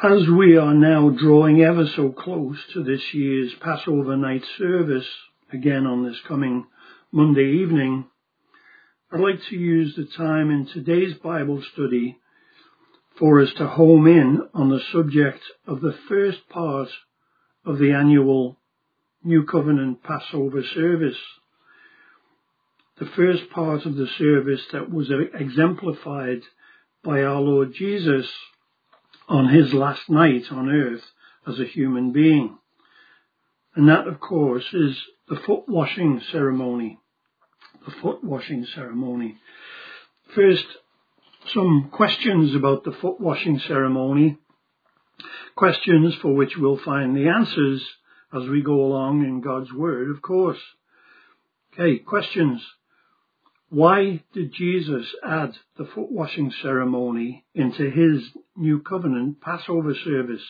As we are now drawing ever so close to this year's Passover night service, again on this coming Monday evening, I'd like to use the time in today's Bible study for us to home in on the subject of the first part of the annual New Covenant Passover service. The first part of the service that was exemplified by our Lord Jesus on his last night on earth as a human being. And that, of course, is the foot washing ceremony. The foot washing ceremony. First, some questions about the foot washing ceremony. Questions for which we'll find the answers as we go along in God's Word, of course. Okay, questions. Why did Jesus add the foot washing ceremony into his New Covenant Passover service?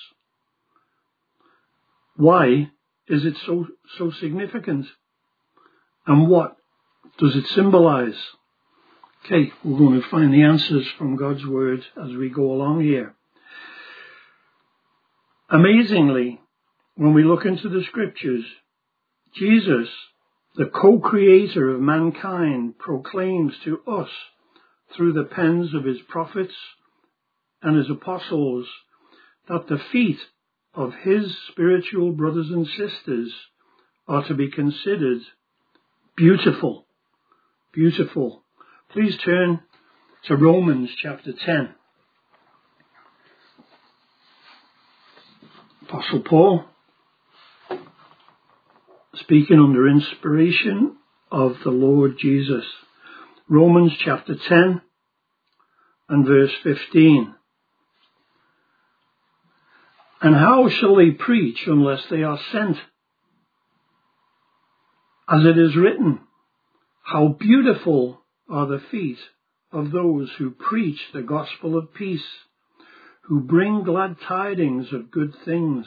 Why is it so significant? And what does it symbolize? Okay, we're going to find the answers from God's Word as we go along here. Amazingly, when we look into the Scriptures, Jesus, the co-creator of mankind, proclaims to us through the pens of his prophets and his apostles that the feet of his spiritual brothers and sisters are to be considered beautiful. Beautiful. Please turn to Romans chapter 10. Apostle Paul, speaking under inspiration of the Lord Jesus. Romans chapter 10 and verse 15. And how shall they preach unless they are sent? As it is written, how beautiful are the feet of those who preach the gospel of peace, who bring glad tidings of good things.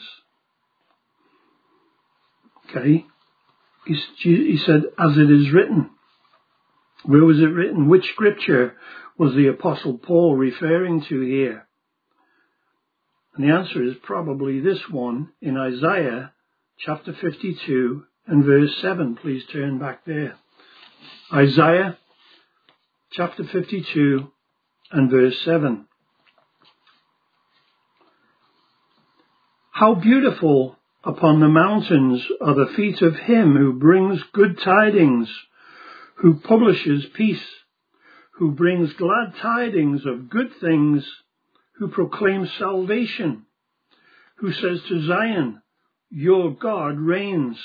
Okay. He said, as it is written. Where was it written? Which scripture was the Apostle Paul referring to here? And the answer is probably this one in Isaiah chapter 52 and verse 7. Please turn back there. Isaiah chapter 52 and verse 7. How beautiful upon the mountains are the feet of him who brings good tidings, who publishes peace, who brings glad tidings of good things, who proclaims salvation, who says to Zion, your God reigns.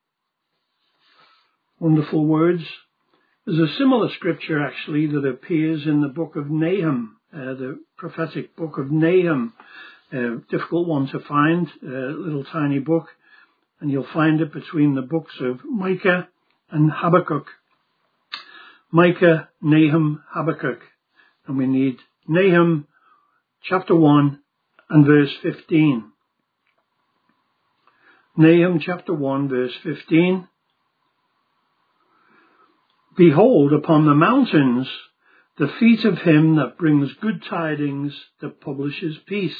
Wonderful words. There's a similar scripture actually that appears in the book of Nahum, the prophetic book of Nahum. Difficult one to find, little tiny book, and you'll find it between the books of Micah and Habakkuk. Micah, Nahum, Habakkuk. And we need Nahum chapter 1 and verse 15. Nahum chapter 1 verse 15. Behold, upon the mountains the feet of him that brings good tidings, that publishes peace.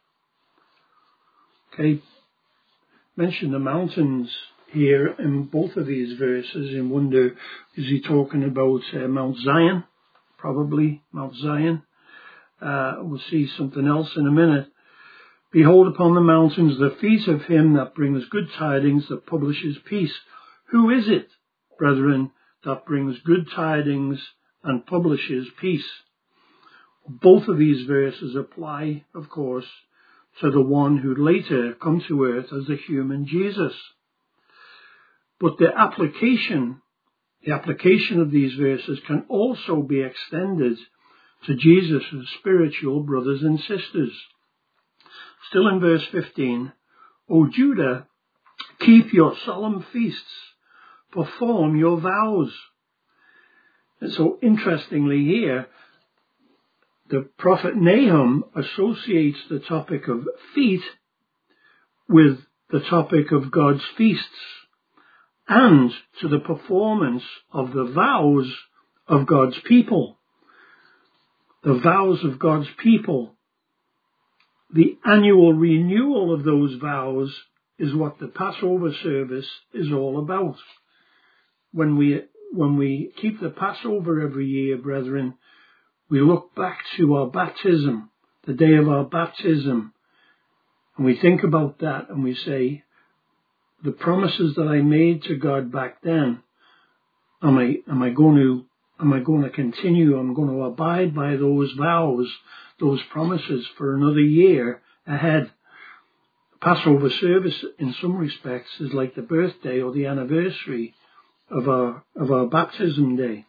Okay, mention the mountains here in both of these verses and wonder, is he talking about Mount Zion? Probably Mount Zion. We'll see something else in a minute. Behold upon the mountains the feet of him that brings good tidings, that publishes peace. Who is it, brethren, that brings good tidings and publishes peace? Both of these verses apply, of course, to the one who later come to earth as the human Jesus. But the application of these verses can also be extended to Jesus' spiritual brothers and sisters. Still in verse 15, O Judah, keep your solemn feasts, perform your vows. And so interestingly here, the prophet Nahum associates the topic of feet with the topic of God's feasts and to the performance of the vows of God's people. The vows of God's people the annual renewal of those vows is what the Passover service is all about. When we keep the Passover every year, brethren, we look back to our baptism, the day of our baptism, and we think about that and we say, the promises that I made to God back then, am I going to continue? I'm going to abide by those vows, those promises for another year ahead. Passover service, in some respects, is like the birthday or the anniversary of our baptism day.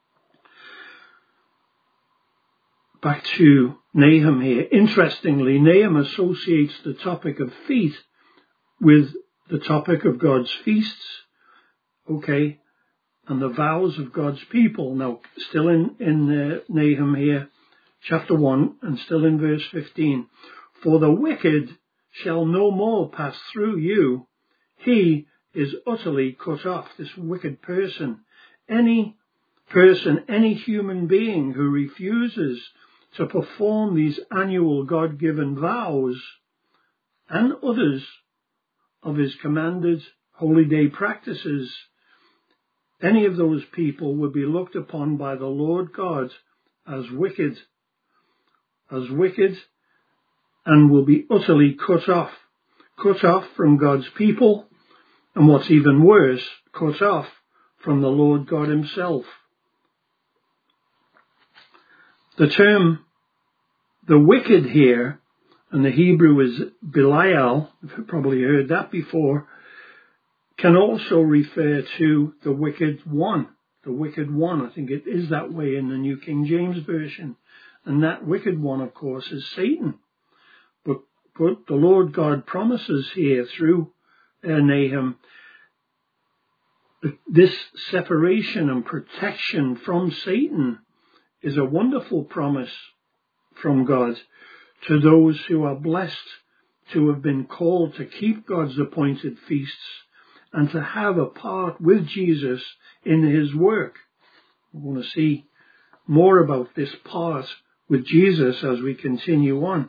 Back to Nahum here. Interestingly, Nahum associates the topic of feet with the topic of God's feasts, okay, and the vows of God's people. Now, still in Nahum here, chapter 1, and still in verse 15. For the wicked shall no more pass through you. He is utterly cut off, this wicked person. Any human being who refuses to perform these annual God-given vows and others of his commanded holy day practices, any of those people would be looked upon by the Lord God as wicked, and will be utterly cut off from God's people, and what's even worse, cut off from the Lord God himself. The term, the wicked here, and the Hebrew is Belial, you've probably heard that before, can also refer to the wicked one. The wicked one, I think it is that way in the New King James Version. And that wicked one, of course, is Satan. But the Lord God promises here through Nahum that this separation and protection from Satan is a wonderful promise from God to those who are blessed to have been called to keep God's appointed feasts and to have a part with Jesus in his work. We're going to see more about this part with Jesus as we continue on.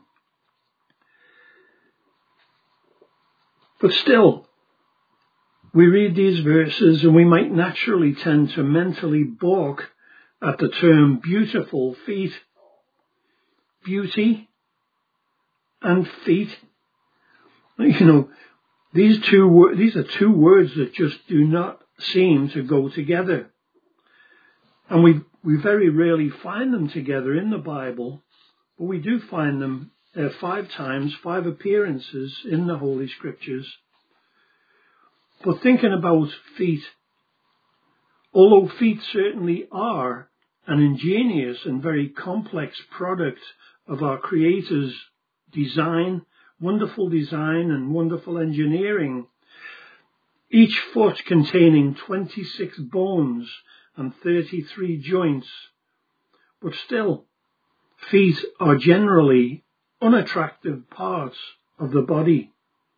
But still, we read these verses and we might naturally tend to mentally balk at the term beautiful feet. Beauty and feet. You know, these are two words that just do not seem to go together. And we very rarely find them together in the Bible, but we do find them 5 times, 5 appearances in the Holy Scriptures. But thinking about feet, although feet certainly are an ingenious and very complex product of our Creator's design, wonderful design and wonderful engineering, each foot containing 26 bones and 33 joints, but still, feet are generally unattractive parts of the body.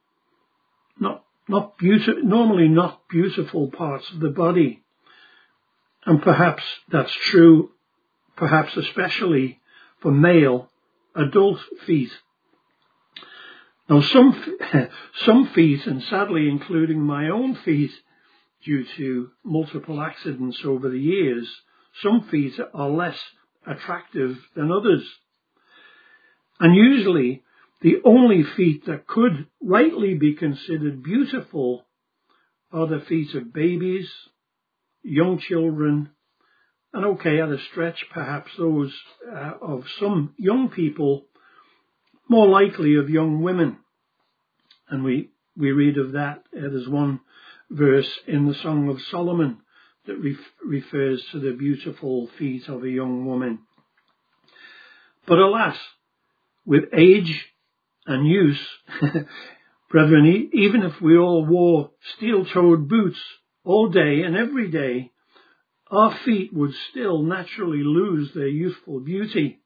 Normally not beautiful parts of the body. And perhaps that's true, perhaps especially for male adult feet. Now some feet, and sadly including my own feet, due to multiple accidents over the years, some feet are less attractive than others. And usually the only feet that could rightly be considered beautiful are the feet of babies, young children, and okay, at a stretch, perhaps those of some young people, more likely of young women. And we read of that. There's one verse in the Song of Solomon that refers to the beautiful feet of a young woman. But alas, with age and use, brethren, even if we all wore steel-toed boots all day and every day, our feet would still naturally lose their youthful beauty.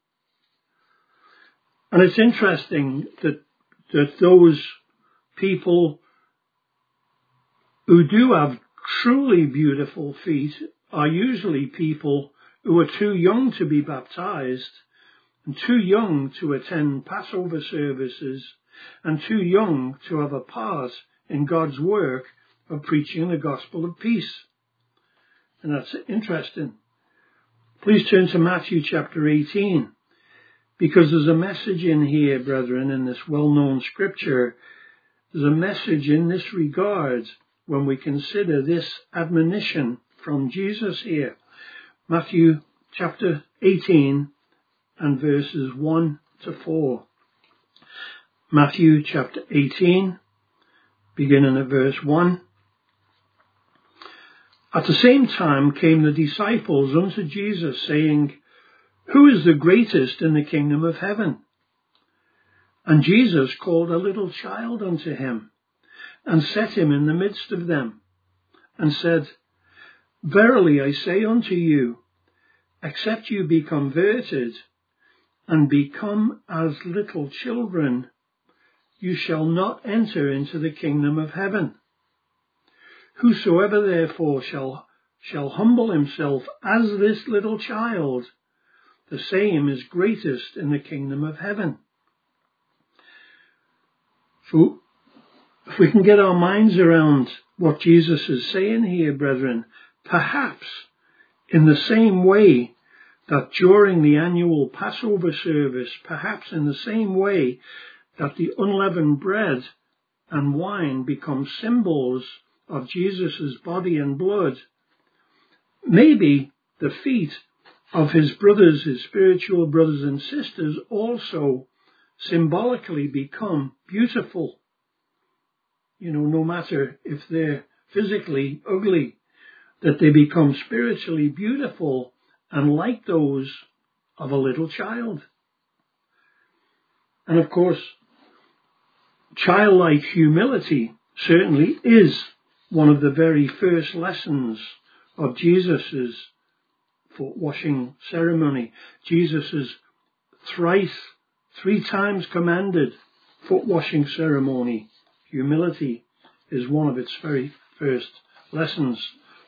And it's interesting that those people who do have truly beautiful feet are usually people who are too young to be baptized and too young to attend Passover services, and too young to have a part in God's work of preaching the gospel of peace. And that's interesting. Please turn to Matthew chapter 18, because there's a message in here, brethren, in this well-known scripture. There's a message in this regard when we consider this admonition from Jesus here. Matthew chapter 18 and verses 1 to 4. Matthew chapter 18, beginning at verse 1. At the same time came the disciples unto Jesus, saying, Who is the greatest in the kingdom of heaven? And Jesus called a little child unto him, and set him in the midst of them, and said, Verily I say unto you, except you be converted, and become as little children, you shall not enter into the kingdom of heaven. Whosoever therefore shall humble himself as this little child, the same is greatest in the kingdom of heaven. So, if we can get our minds around what Jesus is saying here, brethren, perhaps in the same way that during the annual Passover service, perhaps in the same way that the unleavened bread and wine become symbols of Jesus' body and blood, maybe the feet of his brothers, his spiritual brothers and sisters, also symbolically become beautiful. You know, no matter if they're physically ugly, that they become spiritually beautiful and like those of a little child. And of course, childlike humility certainly is one of the very first lessons of Jesus' foot washing ceremony. Jesus' three times commanded foot washing ceremony. Humility is one of its very first lessons.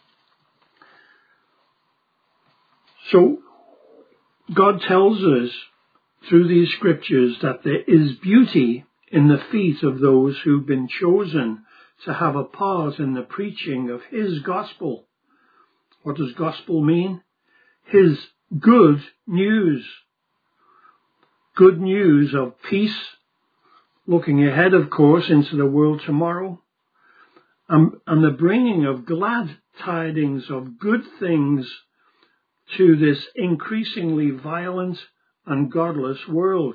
So, God tells us through these scriptures that there is beauty in the feet of those who've been chosen to have a part in the preaching of his gospel. What does gospel mean? His good news. Good news of peace, looking ahead, of course, into the world tomorrow, and the bringing of glad tidings of good things to this increasingly violent and godless world.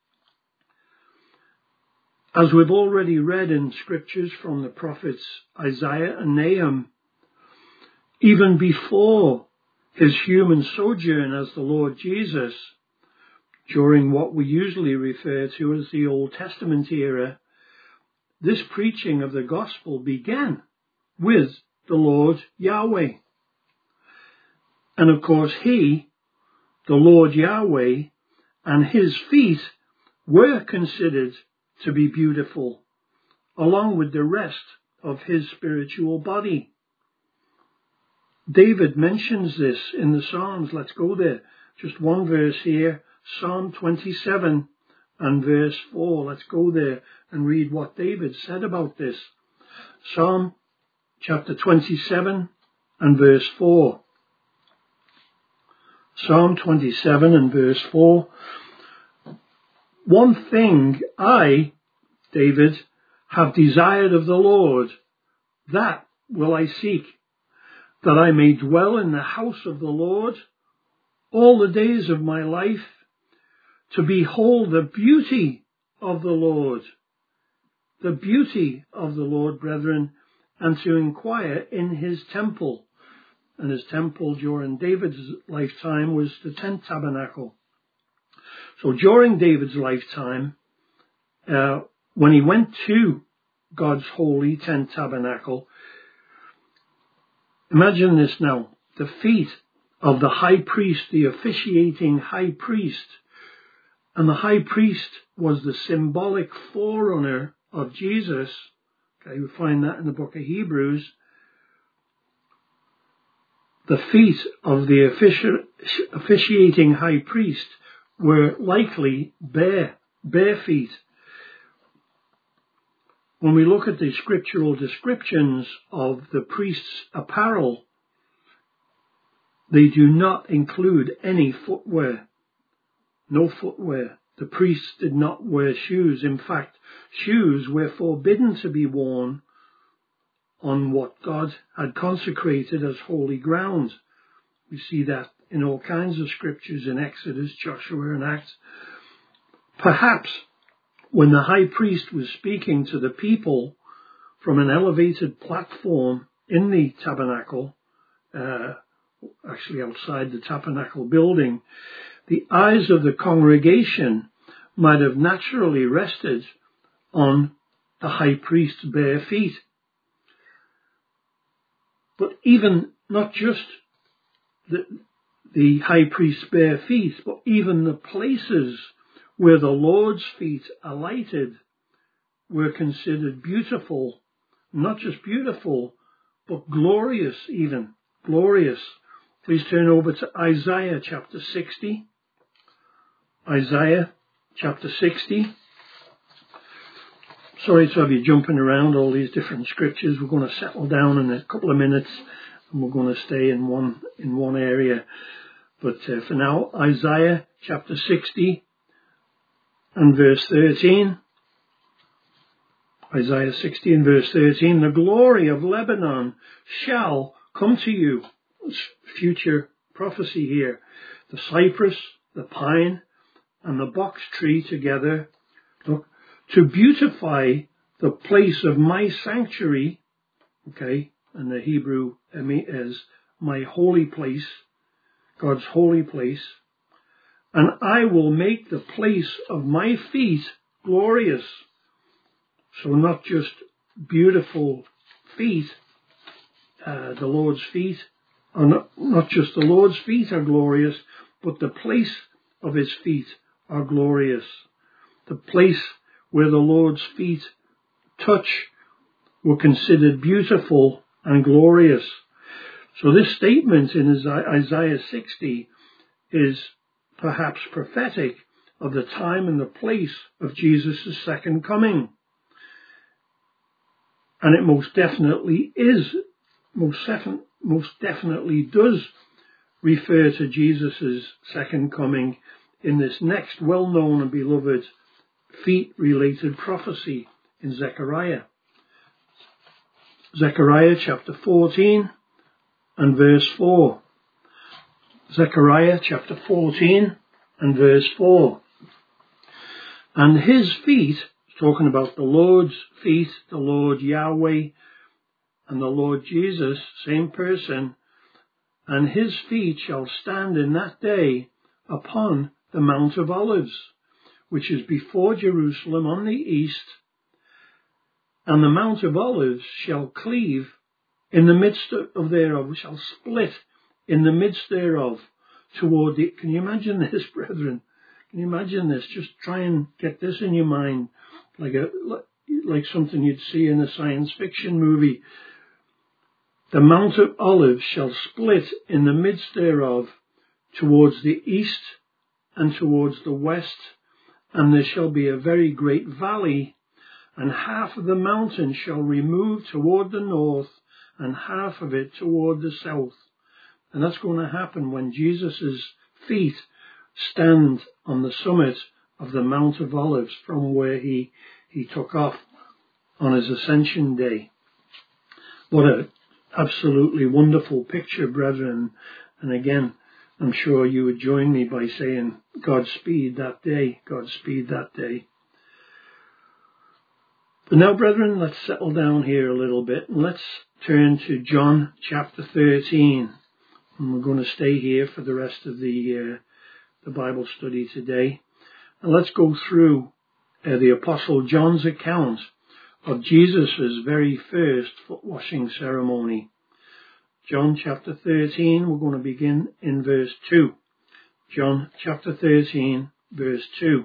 As we've already read in scriptures from the prophets Isaiah and Nahum, even before his human sojourn as the Lord Jesus, during what we usually refer to as the Old Testament era, this preaching of the gospel began with the Lord Yahweh. And of course he, the Lord Yahweh, and his feet were considered to be beautiful, along with the rest of his spiritual body. David mentions this in the Psalms. Let's go there. Just one verse here, Psalm 27 and verse 4. Let's go there and read what David said about this. Psalm chapter 27 and verse 4. Psalm 27 and verse 4. One thing I, David, have desired of the Lord, that will I seek, that I may dwell in the house of the Lord all the days of my life, to behold the beauty of the Lord, brethren, and to inquire in his temple. And his temple during David's lifetime was the tent tabernacle. So during David's lifetime, when he went to God's holy tent tabernacle, imagine this now, the feet of the high priest, the officiating high priest, and the high priest was the symbolic forerunner of Jesus. Okay, we find that in the book of Hebrews. The feet of the officiating high priest were likely bare feet. When we look at the scriptural descriptions of the priest's apparel, they do not include any footwear. No footwear. The priests did not wear shoes. In fact, shoes were forbidden to be worn on what God had consecrated as holy ground. We see that in all kinds of scriptures in Exodus, Joshua, and Acts. Perhaps when the high priest was speaking to the people from an elevated platform in the tabernacle, actually outside the tabernacle building, the eyes of the congregation might have naturally rested on the high priest's bare feet. But even not just the high priest's bare feet, but even the places where the Lord's feet alighted were considered beautiful, not just beautiful, but glorious even, glorious. Please turn over to Isaiah chapter 60. Isaiah chapter 60. Sorry to have you jumping around all these different scriptures. We're going to settle down in a couple of minutes and we're going to stay in one area. But for now, Isaiah chapter 60 and verse 13. Isaiah 60 and verse 13. The glory of Lebanon shall come to you. It's future prophecy here. The cypress, the pine, and the box tree together, look, to beautify the place of my sanctuary, okay, and the Hebrew is my holy place, God's holy place, and I will make the place of my feet glorious. So not just beautiful feet, the Lord's feet, are not just the Lord's feet are glorious, but the place of his feet are glorious. The place where the Lord's feet touch were considered beautiful and glorious. So this statement in Isaiah 60 is perhaps prophetic of the time and the place of Jesus' second coming. And it most definitely does refer to Jesus' second coming in this next well-known and beloved feet-related prophecy in Zechariah. Zechariah chapter 14 and verse 4. Zechariah chapter 14 and verse 4. And his feet, talking about the Lord's feet, the Lord Yahweh and the Lord Jesus, same person, and his feet shall stand in that day upon the Mount of Olives, which is before Jerusalem on the east, and the Mount of Olives shall cleave in the midst of thereof, shall split in the midst thereof toward the... Can you imagine this, brethren? Can you imagine this? Just try and get this in your mind, like something you'd see in a science fiction movie. The Mount of Olives shall split in the midst thereof towards the east and towards the west, and there shall be a very great valley, and half of the mountain shall remove toward the north, and half of it toward the south. And that's going to happen when Jesus' feet stand on the summit of the Mount of Olives from where he took off on his ascension day. What an absolutely wonderful picture, brethren. And again, I'm sure you would join me by saying, Godspeed that day, Godspeed that day. But now, brethren, let's settle down here a little bit and let's turn to John chapter 13. And we're going to stay here for the rest of the Bible study today. And let's go through the Apostle John's account of Jesus' very first foot washing ceremony. John chapter 13, we're going to begin in verse 2. John chapter 13, verse 2.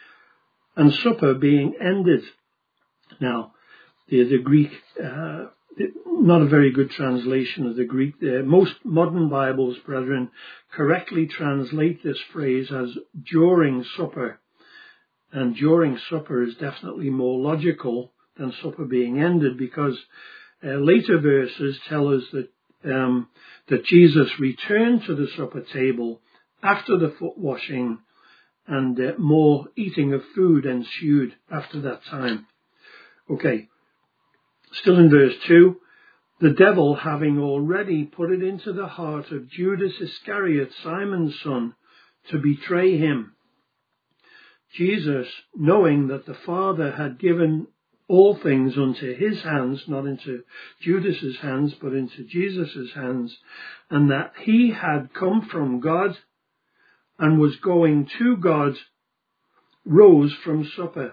And supper being ended. Now, the Greek not a very good translation of the Greek there. Most modern Bibles, brethren, correctly translate this phrase as during supper. And during supper is definitely more logical than supper being ended, because later verses tell us that Jesus returned to the supper table after the foot washing, and more eating of food ensued after that time. Okay, still in verse 2, the devil having already put it into the heart of Judas Iscariot, Simon's son, to betray him. Jesus, knowing that the Father had given all things unto his hands, not into Judas's hands, but into Jesus's hands, and that he had come from God and was going to God, rose from supper.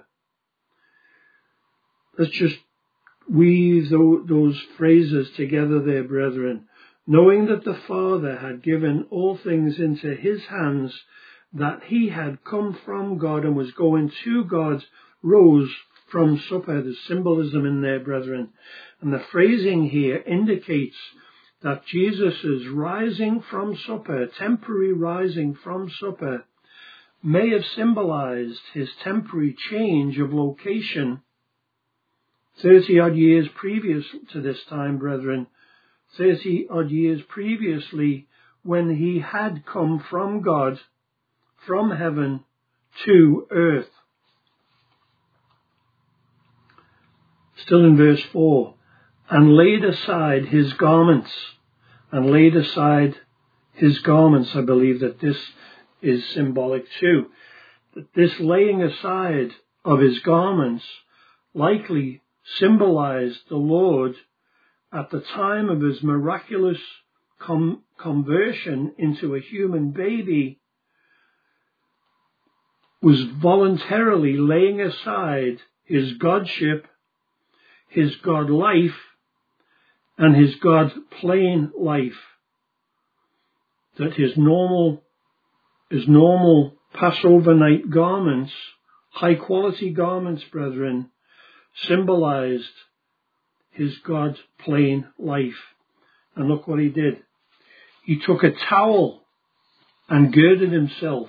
Let's just weave those phrases together there, brethren. Knowing that the Father had given all things into his hands, that he had come from God and was going to God, rose from supper. There's symbolism in there, brethren. And the phrasing here indicates that Jesus' rising from supper, temporary rising from supper, may have symbolized his temporary change of location 30-odd years previous to this time, brethren, 30-odd years previously, when he had come from God, from heaven to earth. Still in verse 4, and laid aside his garments, and laid aside his garments. I believe that this is symbolic too. That this laying aside of his garments likely symbolized the Lord at the time of his miraculous conversion into a human baby, was voluntarily laying aside his godship, his God life, and his God plain life. That his normal Passover night garments, high quality garments, brethren, symbolized his God plain life. And look what he did. He took a towel and girded himself.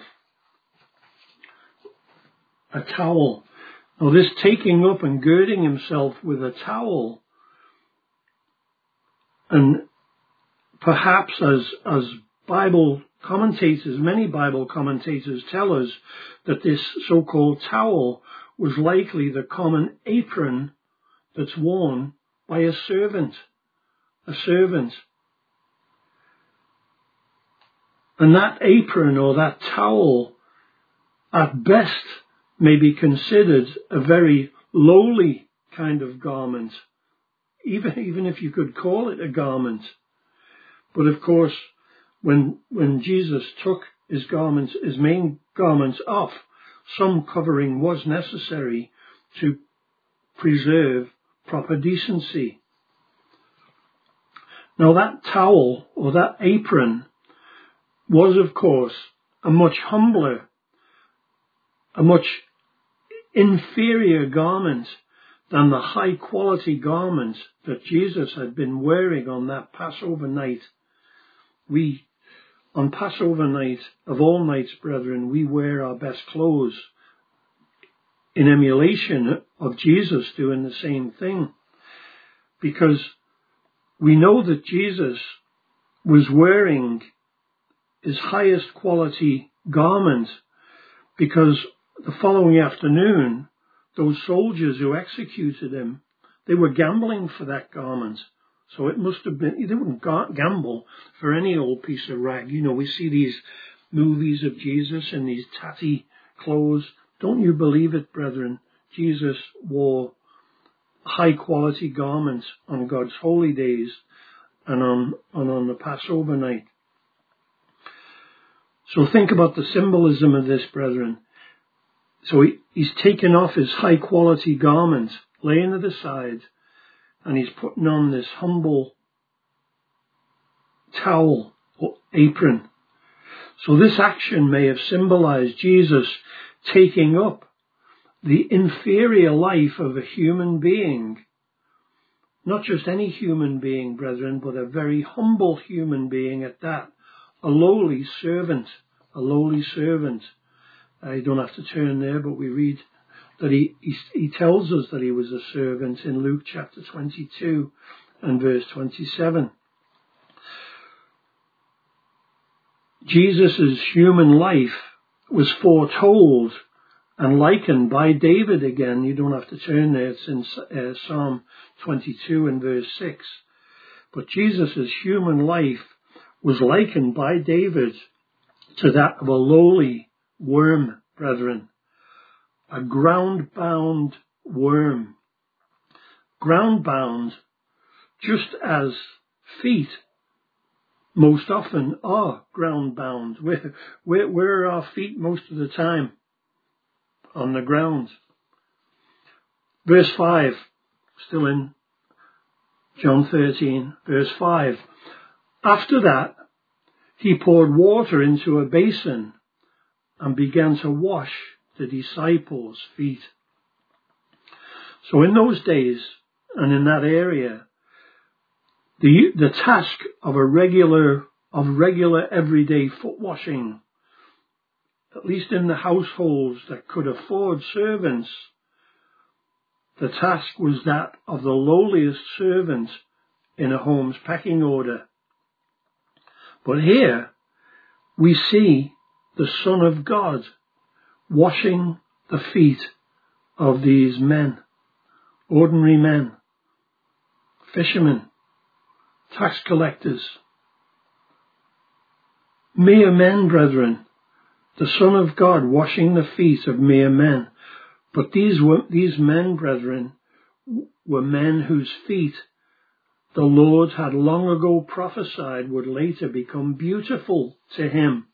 A towel. Now this taking up and girding himself with a towel, and perhaps as Bible commentators, many Bible commentators tell us, that this so-called towel was likely the common apron that's worn by a servant. A servant. And that apron or that towel, at best, may be considered a very lowly kind of garment, even if you could call it a garment. But of course, when Jesus took his garments, his main garments off, some covering was necessary to preserve proper decency. Now that towel or that apron was, of course, a much humbler, a much inferior garment than the high quality garment that Jesus had been wearing on that Passover night. We, on Passover night, of all nights, brethren, we wear our best clothes in emulation of Jesus doing the same thing, because we know that Jesus was wearing his highest quality garment, because the following afternoon, those soldiers who executed him, they were gambling for that garment. So it must have been, they wouldn't gamble for any old piece of rag. You know, we see these movies of Jesus in these tatty clothes. Don't you believe it, brethren? Jesus wore high quality garments on God's holy days and on the Passover night. So think about the symbolism of this, brethren. So he's taken off his high quality garment, laying it aside, and he's putting on this humble towel or apron. So this action may have symbolized Jesus taking up the inferior life of a human being, Not just any human being, brethren, but a very humble human being at that. A lowly servant. A lowly servant. I don't have to turn there, but we read that he tells us that he was a servant in Luke chapter 22 and verse 27. Jesus' human life was foretold and likened by David again. You don't have to turn there. It's in Psalm 22 and verse 6. But Jesus' human life was likened by David to that of a lowly worm, brethren. A ground-bound worm. Ground-bound, just as feet most often are ground-bound. Where are our feet most of the time? On the ground. Verse 5, still in John 13, verse 5. After that, he poured water into a basin and began to wash the disciples' feet. So in those days and in that area, the task of regular everyday foot washing, at least in the households that could afford servants, the task was that of the lowliest servant in a home's pecking order. But here we see the Son of God washing the feet of these men, ordinary men, fishermen, tax collectors, mere men, brethren. The Son of God washing the feet of mere men. But these men, brethren, were men whose feet the Lord had long ago prophesied would later become beautiful to him.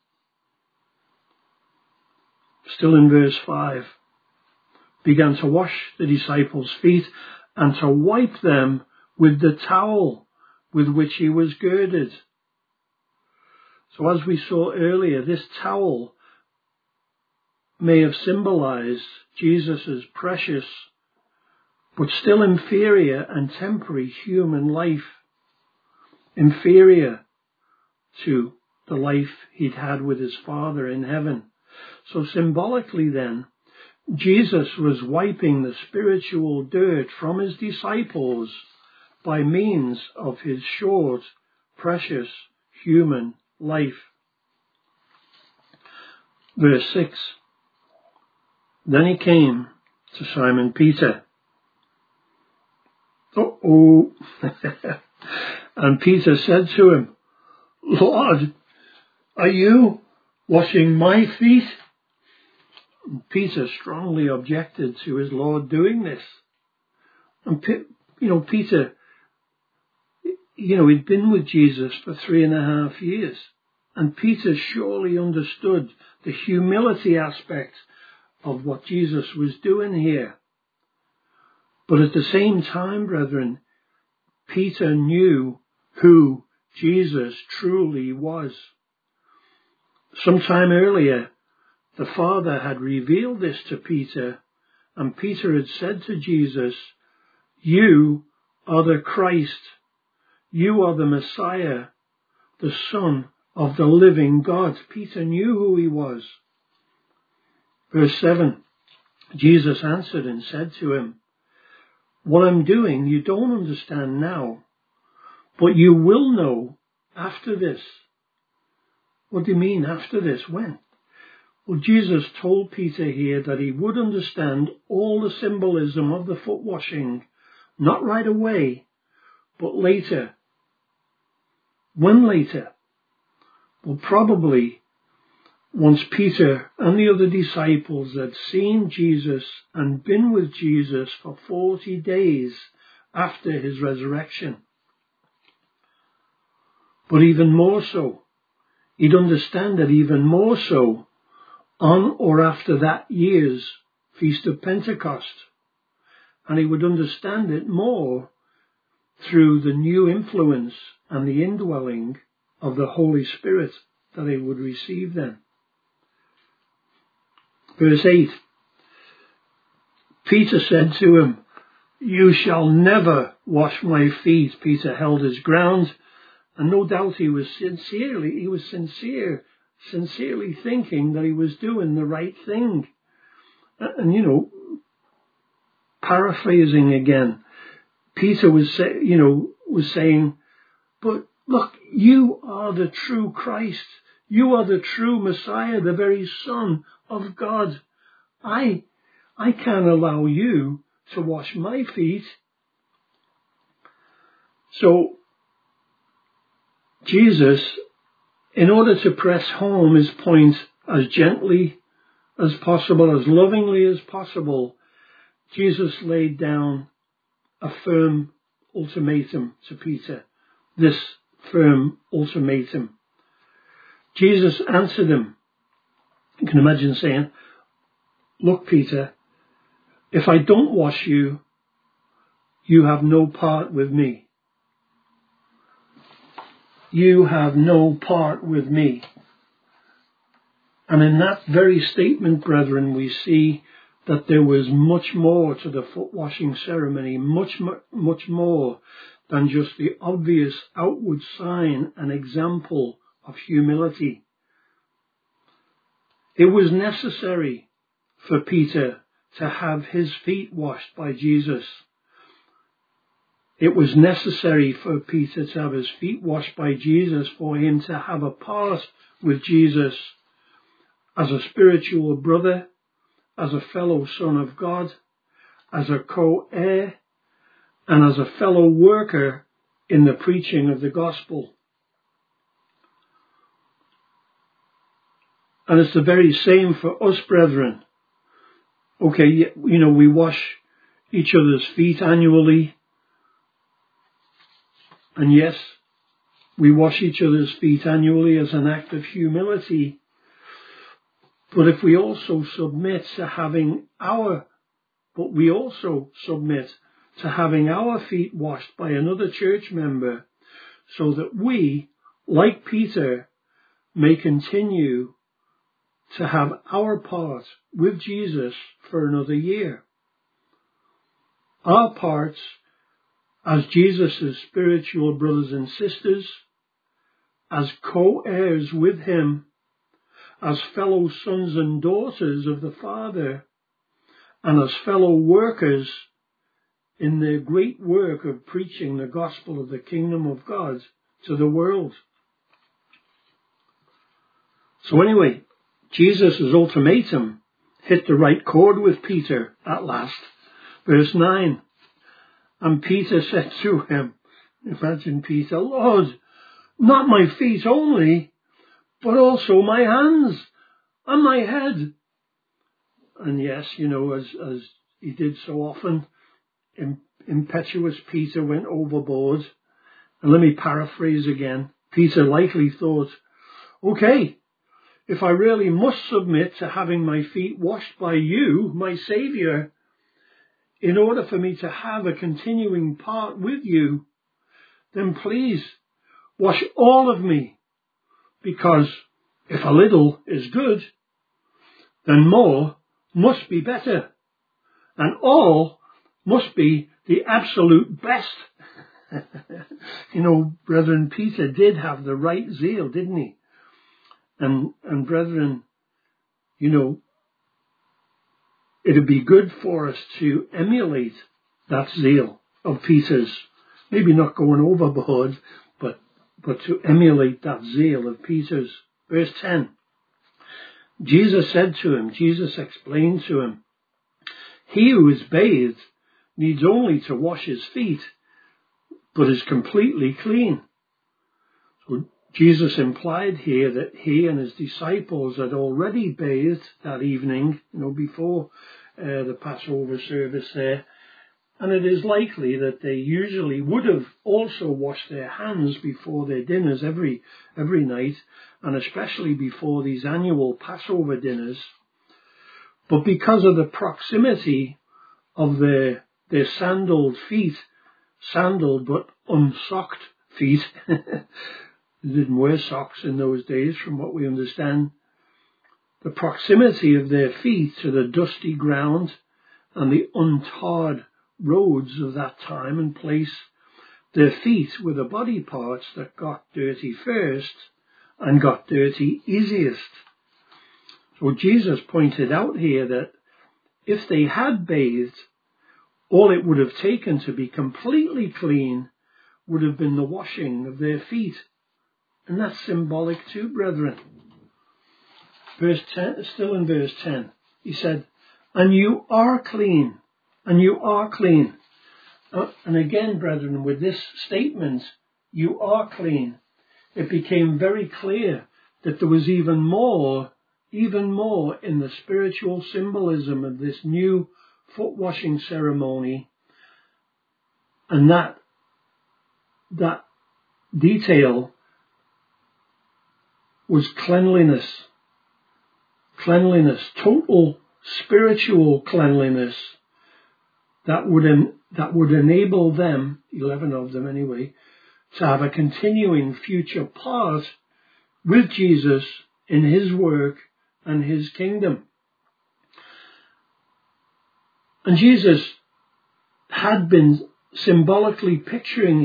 Still in verse 5, began to wash the disciples' feet and to wipe them with the towel with which he was girded. So as we saw earlier, this towel may have symbolized Jesus' precious but still inferior and temporary human life, inferior to the life he'd had with his Father in heaven. So symbolically then, Jesus was wiping the spiritual dirt from his disciples by means of his short, precious human life. Verse 6. Then he came to Simon Peter. And Peter said to him, Lord, are you washing my feet? And Peter strongly objected to his Lord doing this. And Peter, he'd been with Jesus for 3.5 years. And Peter surely understood the humility aspect of what Jesus was doing here. But at the same time, brethren, Peter knew who Jesus truly was. Sometime earlier, the Father had revealed this to Peter, and Peter had said to Jesus, you are the Christ, you are the Messiah, the Son of the living God. Peter knew who he was. Verse 7, Jesus answered and said to him, what I'm doing you don't understand now, but you will know after this. What do you mean after this? When? Well, Jesus told Peter here that he would understand all the symbolism of the foot washing, not right away, but later. When later? Well, probably once Peter and the other disciples had seen Jesus and been with Jesus for 40 days after his resurrection. But even more so, he'd understand it even more so on or after that year's Feast of Pentecost. And he would understand it more through the new influence and the indwelling of the Holy Spirit that he would receive then. Verse 8, Peter said to him, "You shall never wash my feet." Peter held his ground, and no doubt he was sincerely thinking that he was doing the right thing. And, paraphrasing again, Peter was saying, "But look, you are the true Christ. You are the true Messiah, the very Son of God. I can't allow you to wash my feet." So Jesus, in order to press home his point as gently as possible, as lovingly as possible, Jesus laid down a firm ultimatum to Peter. This firm ultimatum. Jesus answered him. You can imagine saying, "Look, Peter, if I don't wash you, you have no part with me. You have no part with me." And in that very statement, brethren, we see that there was much more to the foot washing ceremony, much more than just the obvious outward sign and example of humility. It was necessary for Peter to have his feet washed by Jesus. It was necessary for Peter to have his feet washed by Jesus, for him to have a part with Jesus as a spiritual brother, as a fellow son of God, as a co-heir, and as a fellow worker in the preaching of the gospel. And it's the very same for us, brethren. Okay, we wash each other's feet annually. And yes, we wash each other's feet annually as an act of humility. But if we also submit to having our feet washed by another church member, so that we, like Peter, may continue to have our part with Jesus for another year. Our parts as Jesus' spiritual brothers and sisters, as co-heirs with him, as fellow sons and daughters of the Father, and as fellow workers in the great work of preaching the gospel of the kingdom of God to the world. So anyway, Jesus' ultimatum hit the right chord with Peter at last. Verse 9, "And Peter said to him," imagine Peter, "Lord, not my feet only, but also my hands and my head." And yes, as he did so often, impetuous Peter went overboard. And let me paraphrase again. Peter likely thought, "Okay, if I really must submit to having my feet washed by you, my Saviour, in order for me to have a continuing part with you, then please wash all of me, because if a little is good, then more must be better, and all must be the absolute best." Brethren, Peter did have the right zeal, didn't he? And brethren, it'd be good for us to emulate that zeal of Peter's. Maybe not going overboard, but to emulate that zeal of Peter's. Verse 10. Jesus explained to him, "He who is bathed needs only to wash his feet, but is completely clean." So Jesus implied here that he and his disciples had already bathed that evening, before the Passover service there. And it is likely that they usually would have also washed their hands before their dinners every night, and especially before these annual Passover dinners. But because of the proximity of their sandaled but unsocked feet, they didn't wear socks in those days from what we understand, the proximity of their feet to the dusty ground and the untarred roads of that time and place their feet were the body parts that got dirty first and got dirty easiest. So Jesus pointed out here that if they had bathed, all it would have taken to be completely clean would have been the washing of their feet. And that's symbolic too, brethren. Verse 10, still in verse 10, he said, and you are clean, and you are clean. And again, brethren, with this statement, you are clean, it became very clear that there was even more in the spiritual symbolism of this new foot washing ceremony. And that detail was cleanliness, total spiritual cleanliness that would enable them, 11 of them anyway, to have a continuing future part with Jesus in his work and his kingdom. And Jesus had been symbolically picturing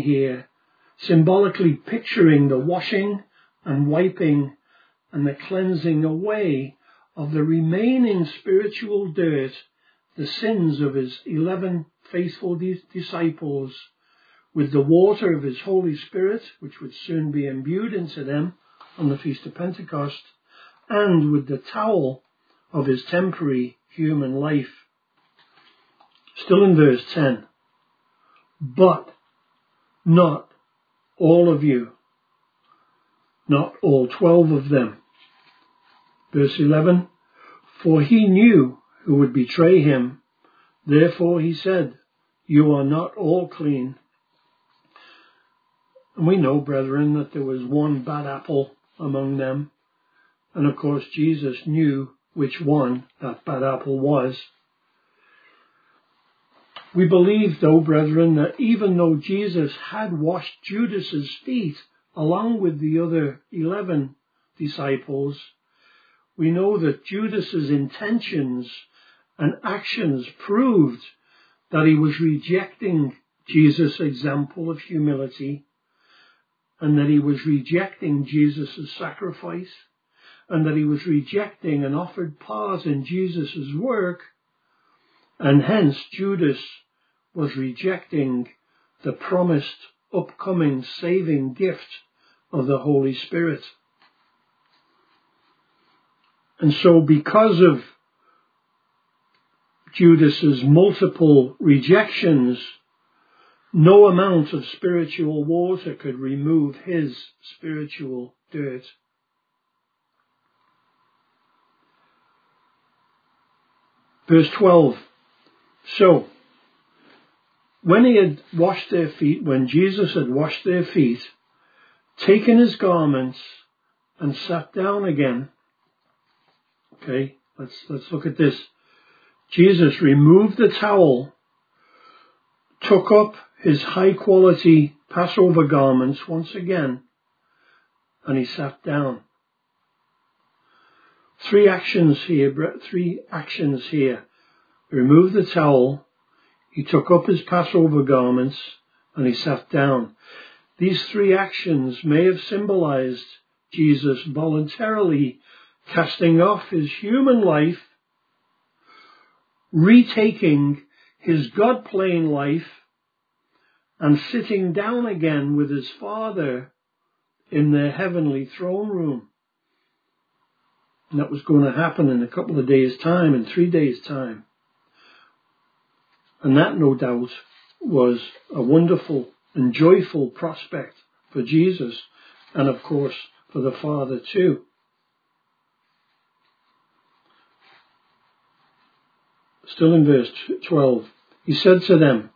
the washing and wiping and the cleansing away of the remaining spiritual dirt, the sins of his 11 faithful disciples, with the water of his Holy Spirit, which would soon be imbued into them on the Feast of Pentecost, and with the towel of his temporary human life. Still in verse 10, but not all of you, not all 12 of them. Verse 11, for he knew who would betray him, therefore he said, you are not all clean. And we know, brethren, that there was one bad apple among them. And of course, Jesus knew which one that bad apple was. We believe, though, brethren, that even though Jesus had washed Judas's feet along with the other 11 disciples, we know that Judas's intentions and actions proved that he was rejecting Jesus' example of humility, and that he was rejecting Jesus' sacrifice, and that he was rejecting an offered part in Jesus' work, and hence Judas was rejecting the promised upcoming saving gift of the Holy Spirit. And so because of Judas's multiple rejections, no amount of spiritual water could remove his spiritual dirt. Verse 12. So, when Jesus had washed their feet, taken his garments, and sat down again. Okay, let's look at this. Jesus removed the towel, took up his high quality Passover garments once again, and he sat down. Three actions here. He removed the towel, he took up his Passover garments, and he sat down. These three actions may have symbolized Jesus voluntarily casting off his human life, retaking his God-plane life, and sitting down again with his Father in their heavenly throne room. And that was going to happen in a couple of days' time, in 3 days' time. And that, no doubt, was a wonderful and joyful prospect for Jesus, and of course for the Father too. Still in verse 12, he said to them,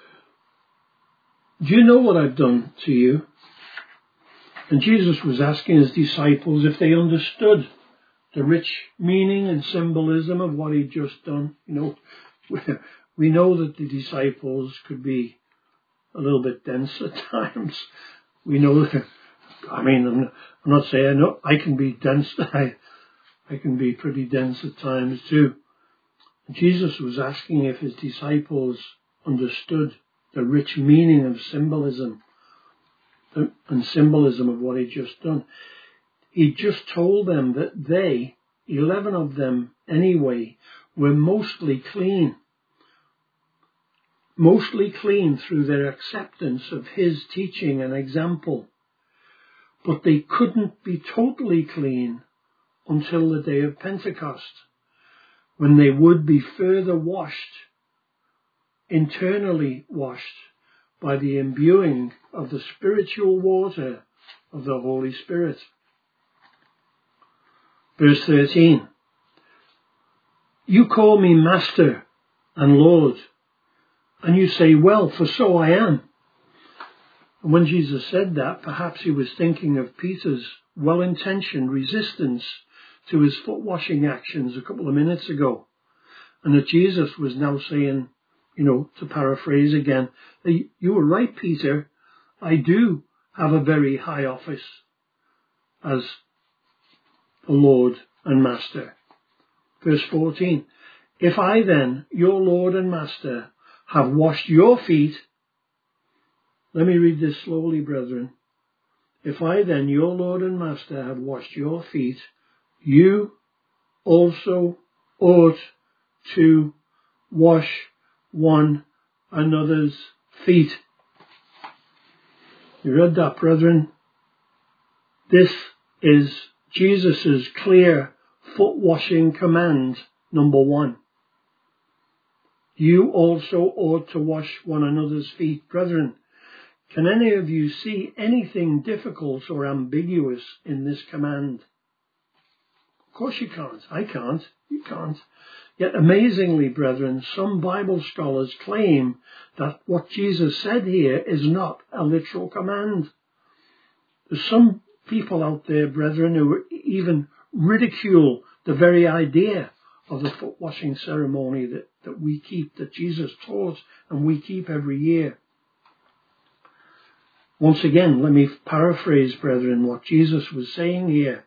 do you know what I've done to you? And Jesus was asking his disciples if they understood the rich meaning and symbolism of what he'd just done. You know, we know that the disciples could be a little bit dense at times. We know that, I'm not saying I can be dense. I can be pretty dense at times too. Jesus was asking if his disciples understood the rich meaning of symbolism and symbolism of what he'd just done. He just told them that they, 11 of them anyway, were mostly clean through their acceptance of his teaching and example. But they couldn't be totally clean until the day of Pentecost, when they would be further washed, internally washed, by the imbuing of the spiritual water of the Holy Spirit. Verse 13, you call me Master and Lord, and you say, well, for so I am. And when Jesus said that, perhaps he was thinking of Peter's well-intentioned resistance to his foot-washing actions a couple of minutes ago. And that Jesus was now saying, to paraphrase again, you were right, Peter, I do have a very high office as the Lord and Master. Verse 14, if I then, your Lord and Master, have washed your feet, let me read this slowly, brethren. If I then, your Lord and Master, have washed your feet, you also ought to wash one another's feet. You read that, brethren? This is Jesus' clear foot-washing command, number 1. You also ought to wash one another's feet. Brethren, can any of you see anything difficult or ambiguous in this command? Of course you can't. I can't. You can't. Yet amazingly, brethren, some Bible scholars claim that what Jesus said here is not a literal command. There's some people out there, brethren, who even ridicule the very idea of the foot washing ceremony that we keep, that Jesus taught and we keep every year. Once again, let me paraphrase, brethren, what Jesus was saying here.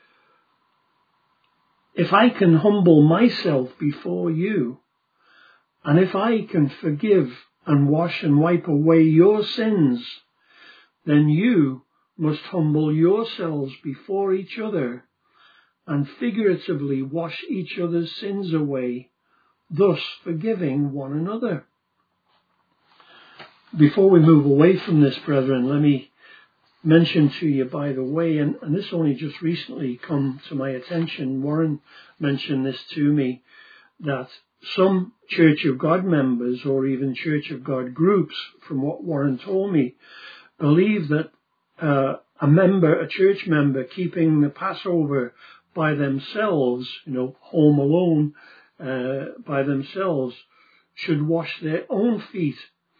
If I can humble myself before you, and if I can forgive and wash and wipe away your sins, then you must humble yourselves before each other and figuratively wash each other's sins away, thus forgiving one another. Before we move away from this, brethren, let me mention to you, by the way, and this only just recently come to my attention, Warren mentioned this to me, that some Church of God members or even Church of God groups, from what Warren told me, believe that a church member keeping the Passover by themselves, home alone by themselves, should wash their own feet,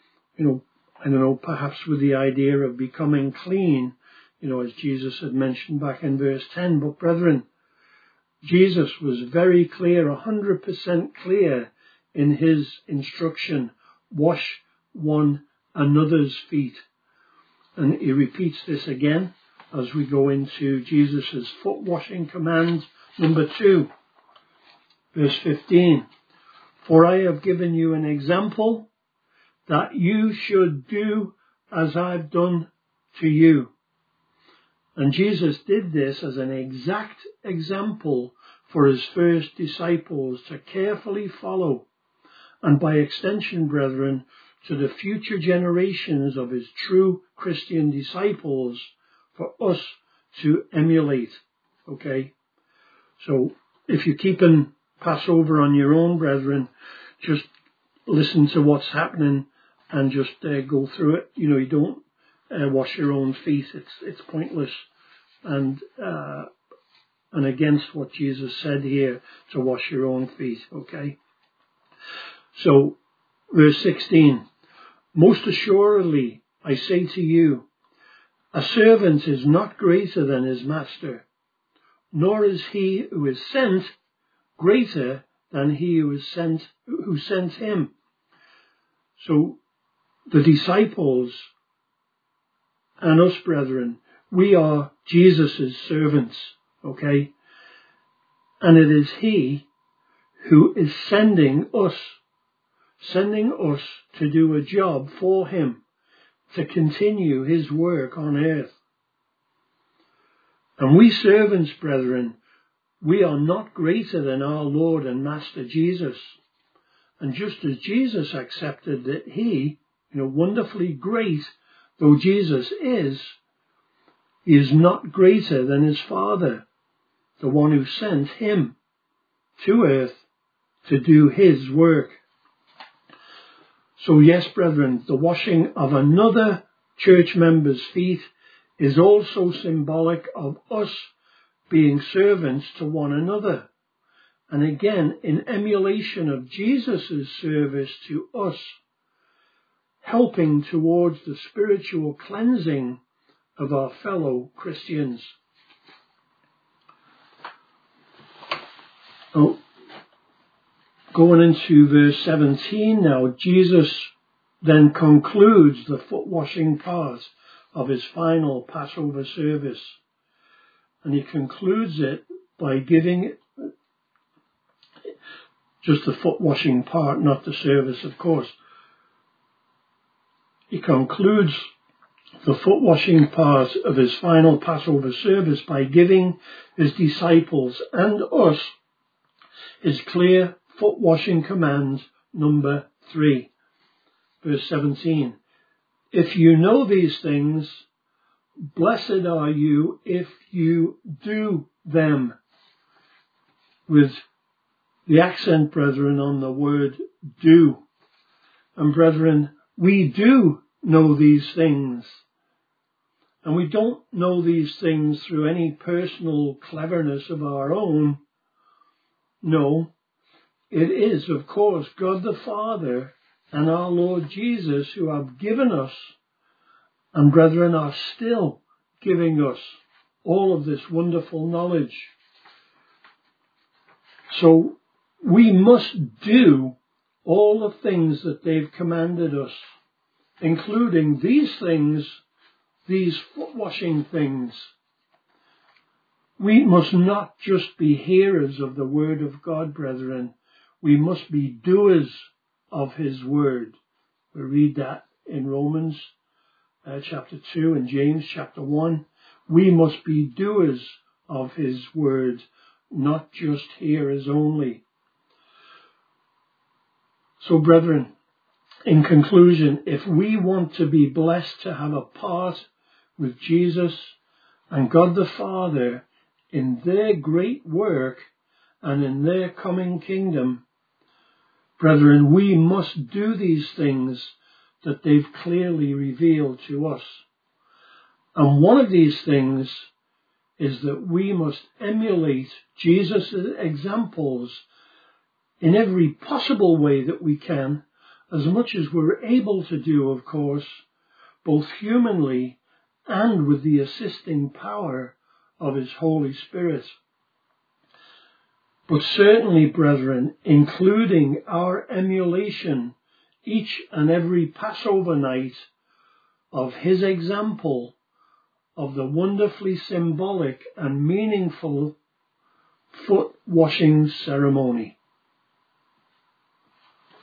I don't know, perhaps with the idea of becoming clean, as Jesus had mentioned back in verse 10. But brethren, Jesus was very clear, 100% clear in his instruction, wash one another's feet. And he repeats this again as we go into Jesus' foot washing command, number 2, verse 15. For I have given you an example that you should do as I've done to you. And Jesus did this as an exact example for his first disciples to carefully follow, and by extension, brethren, to the future generations of his true Christian disciples for us to emulate. Okay? So if you're keeping Passover on your own, brethren, just listen to what's happening and just go through it. You don't wash your own feet. It's pointless and against what Jesus said here to wash your own feet. Okay. So verse 16. Most assuredly, I say to you, a servant is not greater than his master, nor is he who is sent greater than he who sent him. So the disciples and us, brethren, we are Jesus' servants, okay? And it is he who is sending us. sending us to do a job for him, to continue his work on earth. And we servants, brethren, we are not greater than our Lord and Master Jesus. And just as Jesus accepted that he, wonderfully great though Jesus is, he is not greater than his Father, the one who sent him to earth to do his work. So yes, brethren, the washing of another church member's feet is also symbolic of us being servants to one another. And again, in emulation of Jesus' service to us, helping towards the spiritual cleansing of our fellow Christians. Oh, going into verse 17 now, Jesus then concludes the foot washing part of his final Passover service. And he concludes it by giving just the foot washing part, not the service, of course. He concludes the foot washing part of his final Passover service by giving his disciples and us his clear foot washing command number 3. Verse 17. If you know these things, blessed are you if you do them. With the accent, brethren, on the word do. And brethren, we do know these things. And we don't know these things through any personal cleverness of our own. No, it is, of course, God the Father and our Lord Jesus who have given us, and brethren are still giving us, all of this wonderful knowledge. So we must do all the things that they've commanded us, including these things, these foot washing things. We must not just be hearers of the word of God, brethren. We must be doers of his word. We read that in Romans chapter 2 and James chapter 1. We must be doers of his word, not just hearers only. So, brethren, in conclusion, if we want to be blessed to have a part with Jesus and God the Father in their great work and in their coming kingdom, brethren, we must do these things that they've clearly revealed to us. And one of these things is that we must emulate Jesus' examples in every possible way that we can, as much as we're able to do, of course, both humanly and with the assisting power of his Holy Spirit. But certainly, brethren, including our emulation each and every Passover night of his example of the wonderfully symbolic and meaningful foot washing ceremony.